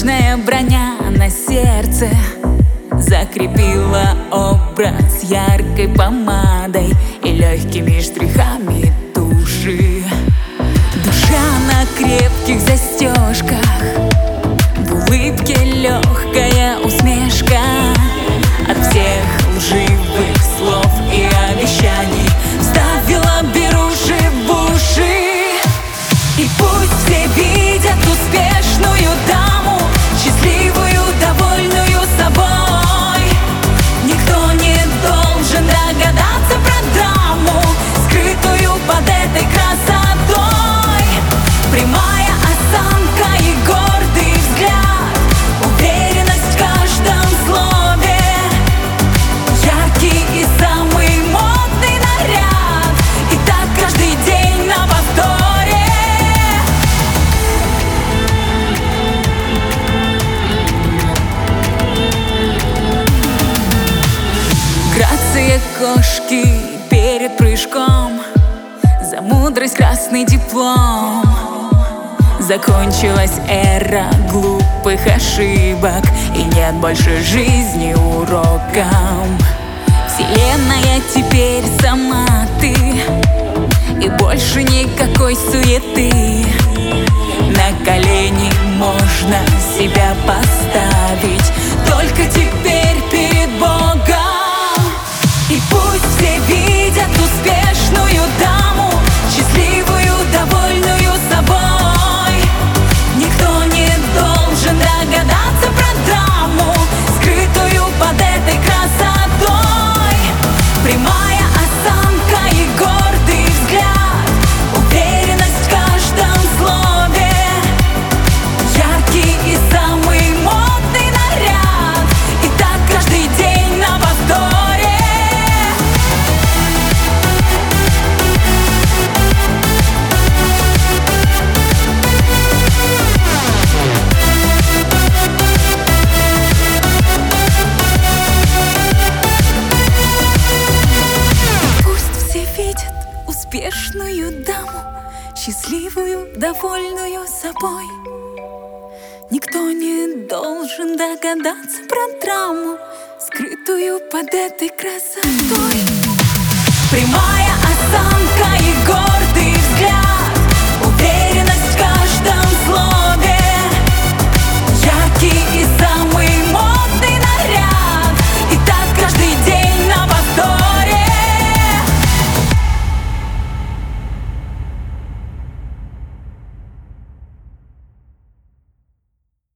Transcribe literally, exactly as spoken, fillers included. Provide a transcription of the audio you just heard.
Прочная броня на сердце закрепила образ яркой помадой и легкими штрихами туши. Душа на крепких застежках, в улыбке легкая усмешка. От всех лживых слов и обещаний вставила беруши в уши. И пусть все видят успешную даму, счастливую, довольную собой. Никто не должен догадаться про драму, скрытую под этой красотой. Прямая осанка и гордый взгляд, уверенность в каждом слове, яркий и самый модный наряд, и так каждый день на повторе. Грация кошки перед прыжком, за мудрость красный диплом. Закончилась эра глупых ошибок, и нет больше жизни уроком. Вселенная теперь сама ты, и больше никакой суеты. На колени можно себя поставить только теперь перед Богом. И пусть все видят успешную даму, счастливую, довольную собой. Никто не должен догадаться про драму, скрытую под этой красотой. Прямая осанка и гордый взгляд, уверенность в каждом слове, яркий и самый модный наряд, и так каждый день на повторе. Успешную даму, счастливую, довольную собой. Никто не должен догадаться про драму, скрытую под этой красотой. Прямая